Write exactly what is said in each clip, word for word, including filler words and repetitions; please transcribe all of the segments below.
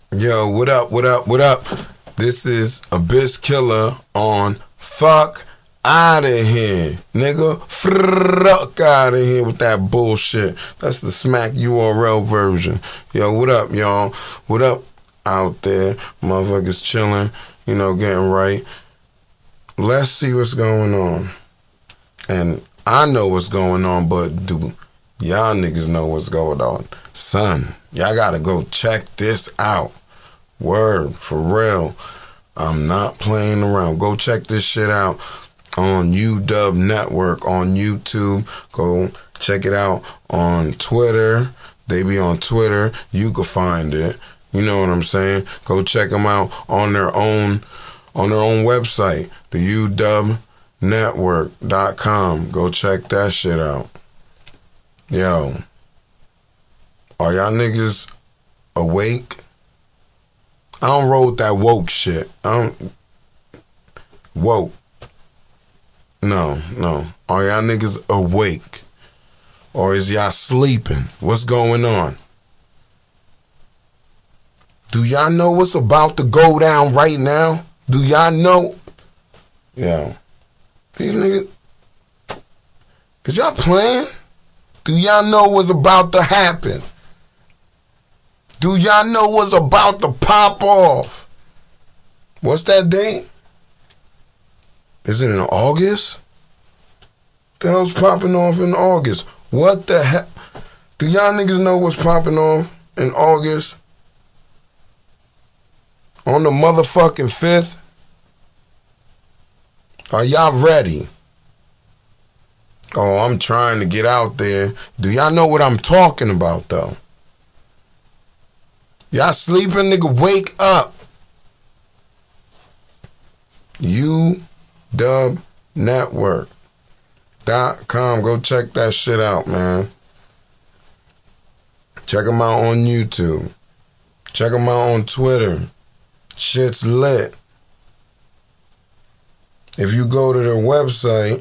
Yo, what up, what up, what up? This is Abyss Killer on Fuck Outta Here. Nigga, fuck out of here with that bullshit. That's the Smack U R L version. Yo, what up, y'all? What up out there? Motherfuckers chilling, you know, getting right. Let's see what's going on. And I know what's going on, but do y'all niggas know what's going on? Son, y'all gotta go check this out. Word, for real. I'm not playing around. Go check this shit out on U W Network on YouTube. Go check it out on Twitter. They be on Twitter. You can find it. You know what I'm saying? Go check them out on their own on their own website, the U W network dot com. Go check that shit out. Yo, are y'all niggas awake? I don't roll with that woke shit. I don't woke. No, no. Are y'all niggas awake? Or is y'all sleeping? What's going on? Do y'all know what's about to go down right now? Do y'all know? Yo, these niggas, is y'all playing? Do y'all know what's about to happen? Do y'all know what's about to pop off? What's that date? Is it in August? The hell's popping off in August? What the hell? Do y'all niggas know what's popping off in August? On the motherfucking fifth? Are y'all ready? Oh, I'm trying to get out there. Do y'all know what I'm talking about, though? Y'all sleeping, nigga, wake up. U W network dot com. Go check that shit out, man. Check them out on YouTube. Check them out on Twitter. Shit's lit. If you go to their website,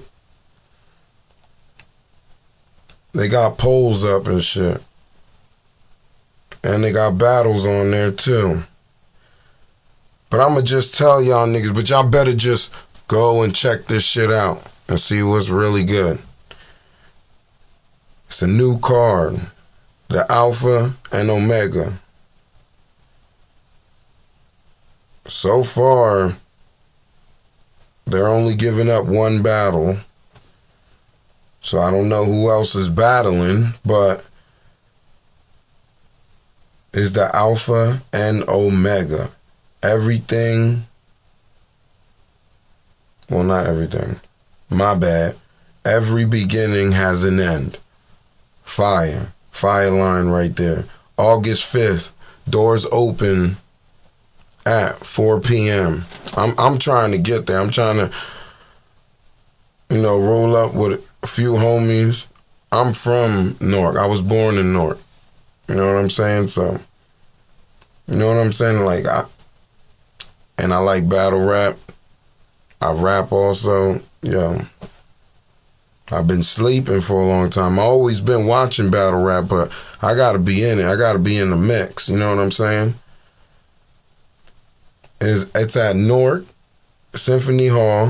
they got polls up and shit. And they got battles on there too. But I'ma just tell y'all niggas, but y'all better just go and check this shit out and see what's really good. It's a new card. The Alpha and Omega. So far, they're only giving up one battle. So I don't know who else is battling, but is the Alpha and Omega. Everything, well, not everything, my bad. Every beginning has an end. Fire. Fire line right there. August fifth, doors open at four p.m. I'm I'm trying to get there. I'm trying to, you know, roll up with a few homies. I'm from Newark. I was born in Newark. You know what I'm saying? So, you know what I'm saying? Like, I, and I like battle rap. I rap also. Yo, I've been sleeping for a long time. I always been watching battle rap, but I gotta be in it. I gotta be in the mix. You know what I'm saying? It's, it's at Newark Symphony Hall,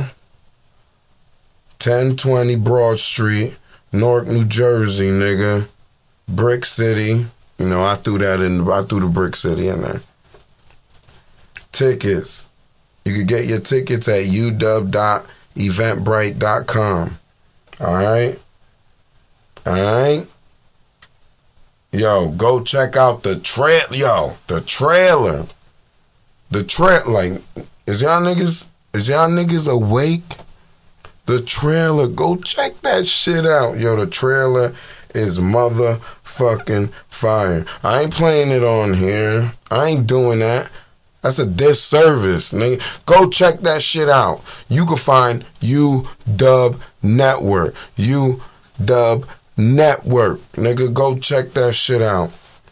ten twenty Broad Street, Newark, New Jersey, nigga. Brick City. You know, I threw that in, I threw the Brick City in there. Tickets. You can get your tickets at U W dot eventbrite dot com. Alright? Alright? Yo, go check out the trail. Yo, the trailer. The trail, like, is y'all niggas, is y'all niggas awake? The trailer, go check that shit out. Yo, the trailer is motherfucking fire. I ain't playing it on here. I ain't doing that. That's a disservice, nigga. Go check that shit out. You can find U W Network. U W Network. Nigga, go check that shit out.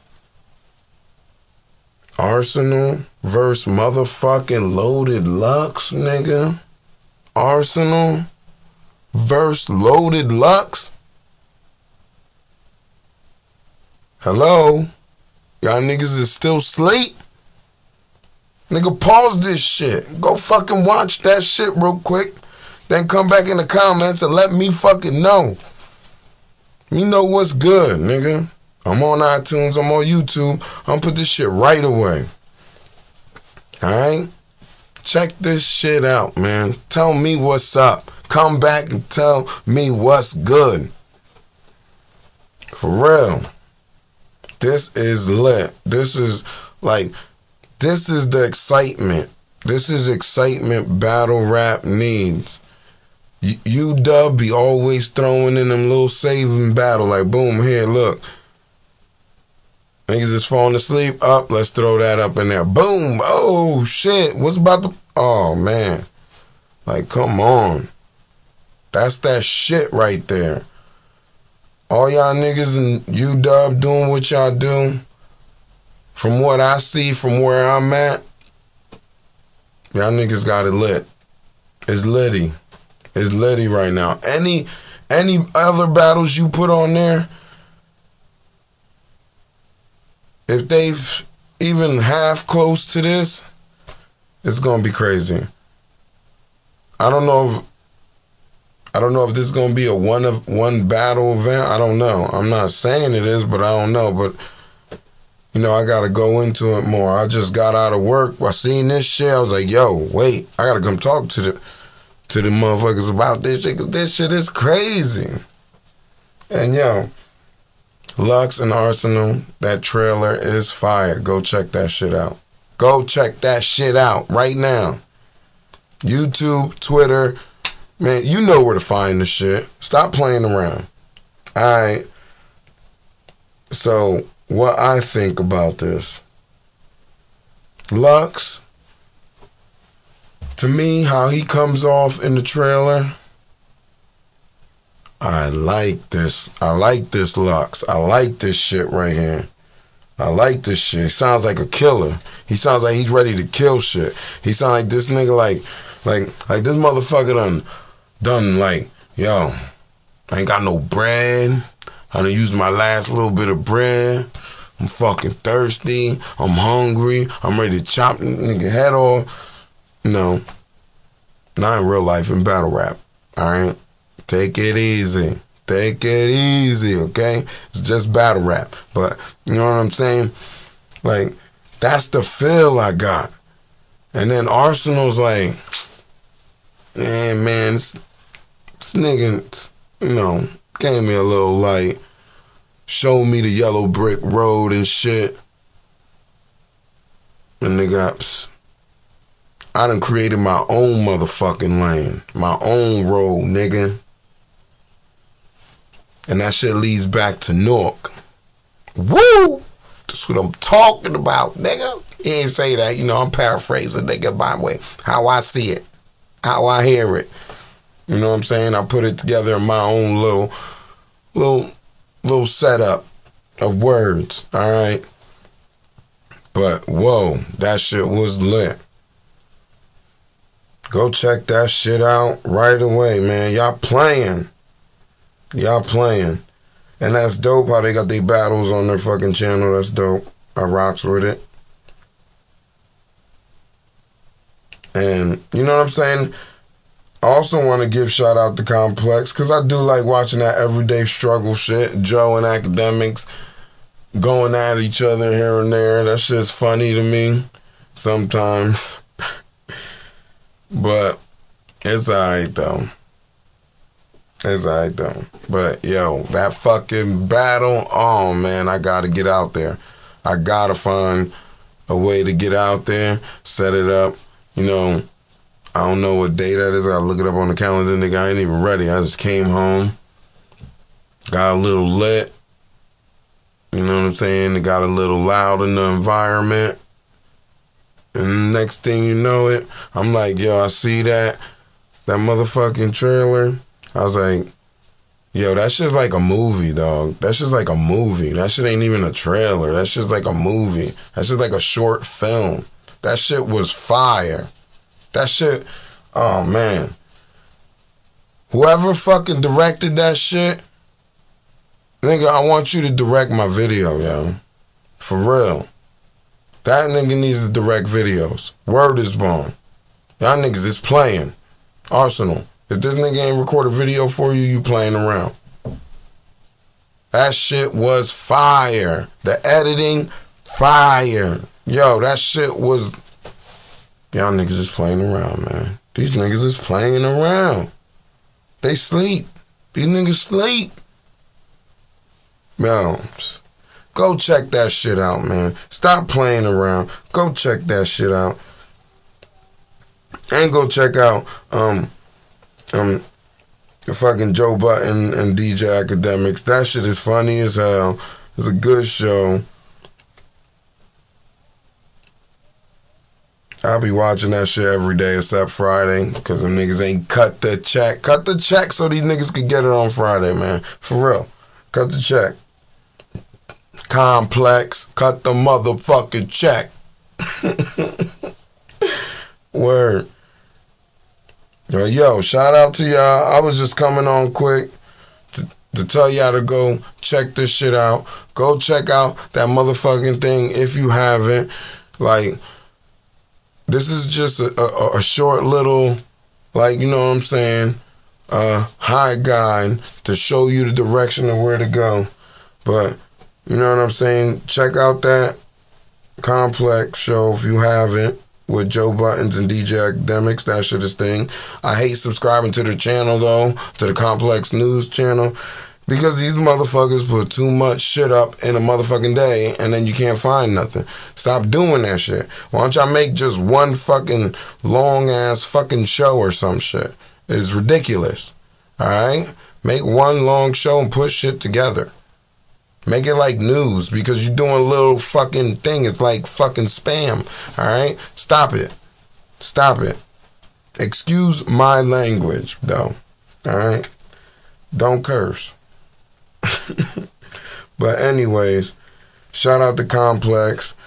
Arsenal versus motherfucking Loaded Lux, nigga. Arsenal versus Loaded Lux. Hello? Y'all niggas is still asleep? Nigga, pause this shit. Go fucking watch that shit real quick. Then come back in the comments and let me fucking know. You know what's good, nigga. I'm on iTunes. I'm on YouTube. I'm gonna put this shit right away. Alright? Check this shit out, man. Tell me what's up. Come back and tell me what's good. For real. This is lit. This is like, this is the excitement. This is excitement battle rap needs. U-Dub be always throwing in them little saving battle. Like, boom, here, look. Niggas is falling asleep. Up, let's throw that up in there. Boom. Oh, shit. What's about to... Oh, man. Like, come on. That's that shit right there. All y'all niggas and U-Dub doing what y'all do, from what I see, from where I'm at, y'all niggas got it lit. It's litty. It's litty right now. Any, any other battles you put on there, if they've even half close to this, it's gonna be crazy. I don't know if I don't know if this is gonna be a one of one battle event. I don't know. I'm not saying it is, but I don't know. But you know, I gotta go into it more. I just got out of work. I seen this shit. I was like, yo, wait, I gotta come talk to the to the motherfuckers about this shit, cause this shit is crazy. And yo, Lux and Arsenal, that trailer is fire. Go check that shit out. Go check that shit out right now. YouTube, Twitter, man, you know where to find the shit. Stop playing around. Alright. So, what I think about this. Lux, to me, how he comes off in the trailer, I like this. I like this Lux. I like this shit right here. I like this shit. He sounds like a killer. He sounds like he's ready to kill shit. He sounds like this nigga like, like, like this motherfucker done, done like, yo, I ain't got no bread. I done used my last little bit of bread. I'm fucking thirsty. I'm hungry. I'm ready to chop the nigga head off. No. Not in real life, in battle rap. Alright? Take it easy. Take it easy, okay? It's just battle rap. But, you know what I'm saying? Like, that's the feel I got. And then Arsenal's like, man, man, this, this nigga, you know, gave me a little light. Showed me the yellow brick road and shit. And nigga, I done created my own motherfucking lane. My own road, nigga. And that shit leads back to Newark. Woo! That's what I'm talking about, nigga. He ain't say that. You know, I'm paraphrasing, nigga, by the way. How I see it. How I hear it. You know what I'm saying? I put it together in my own little, little, little setup of words. All right? But, whoa, that shit was lit. Go check that shit out right away, man. Y'all playing. Y'all playing. And that's dope how they got their battles on their fucking channel. That's dope. I rocks with it. And, you know what I'm saying? I also want to give shout out to Complex, because I do like watching that everyday struggle shit. Joe and Academics going at each other here and there. That shit's funny to me sometimes. But it's alright though. It's alright though. But yo, that fucking battle, oh man, I gotta get out there. I gotta find a way to get out there, set it up. You know, I don't know what day that is. I gotta look it up on the calendar. Nigga, I ain't even ready. I just came home, got a little lit. You know what I'm saying? It got a little loud in the environment. And next thing you know it, I'm like, yo, I see that, that motherfucking trailer. I was like, yo, that shit's like a movie, dog. That shit's like a movie. That shit ain't even a trailer. That shit's like a movie. That shit's like a short film. That shit was fire. That shit, oh man. Whoever fucking directed that shit, nigga, I want you to direct my video, yo. For real. That nigga needs to direct videos. Word is born. Y'all niggas is playing. Arsenal. If this nigga ain't record a video for you, you playing around. That shit was fire. The editing, fire. Yo, that shit was... Y'all niggas is playing around, man. These niggas is playing around. They sleep. These niggas sleep. Yo, go check that shit out, man. Stop playing around. Go check that shit out. And go check out um um the fucking Joe Budden and D J Akademiks. That shit is funny as hell. It's a good show. I'll be watching that shit every day except Friday, because them niggas ain't cut the check. Cut the check so these niggas could get it on Friday, man. For real. Cut the check. Complex. Cut the motherfucking check. Word. Yo, shout out to y'all. I was just coming on quick to, to tell y'all to go check this shit out. Go check out that motherfucking thing if you haven't. Like, this is just a, a, a short little, like, you know what I'm saying, uh, high guide to show you the direction of where to go. But, you know what I'm saying? Check out that Complex show if you haven't, with Joe Buttons and D J Akademiks. That shit is thing. I hate subscribing to the channel, though, to the Complex News channel, because these motherfuckers put too much shit up in a motherfucking day, and then you can't find nothing. Stop doing that shit. Why don't y'all make just one fucking long-ass fucking show or some shit? It's ridiculous. Alright? Make one long show and put shit together. Make it like news, because you're doing a little fucking thing. It's like fucking spam. Alright? Stop it. Stop it. Excuse my language, though. Alright? Don't curse. But anyways, shout out to Complex.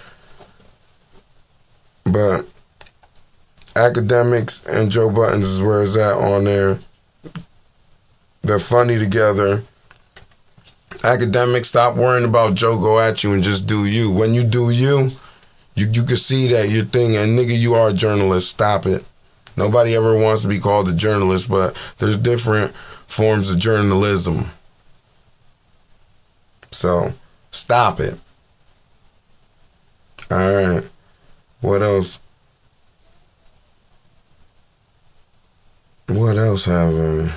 But Akademiks and Joe Buttons is where it's at on there. They're funny together. Akademiks, stop worrying about Joe go at you and just do you. When you do you, you, you can see that your thing, and nigga, you are a journalist. Stop it. Nobody ever wants to be called a journalist, but there's different forms of journalism. So, stop it. Alright. What else? What else have I...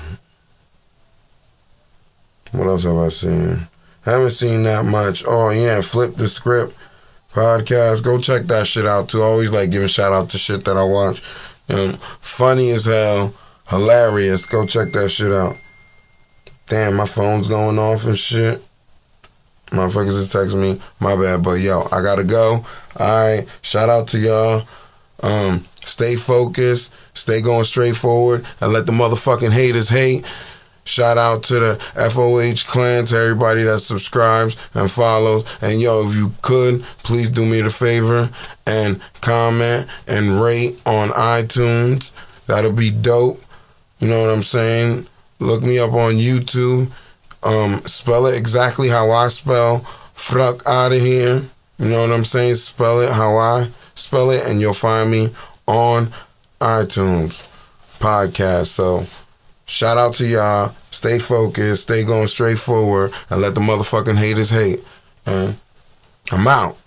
What else have I seen? Haven't seen that much. Oh, yeah, Flip the Script podcast. Go check that shit out, too. I always like giving shout out to shit that I watch. Um, funny as hell. Hilarious. Go check that shit out. Damn, my phone's going off and shit. Motherfuckers is texting me. My bad, but yo, I gotta go. Alright, shout out to y'all. Um, stay focused. Stay going straight forward. And let the motherfucking haters hate. Shout out to the F O H clan, to everybody that subscribes and follows. And yo, if you could, please do me the favor and comment and rate on iTunes. That'll be dope. You know what I'm saying? Look me up on YouTube. Um, spell it exactly how I spell fuck out of here. You know what I'm saying? Spell it how I spell it, and you'll find me on iTunes podcast. So, shout out to y'all. Stay focused. Stay going straight forward. And let the motherfucking haters hate. And I'm out.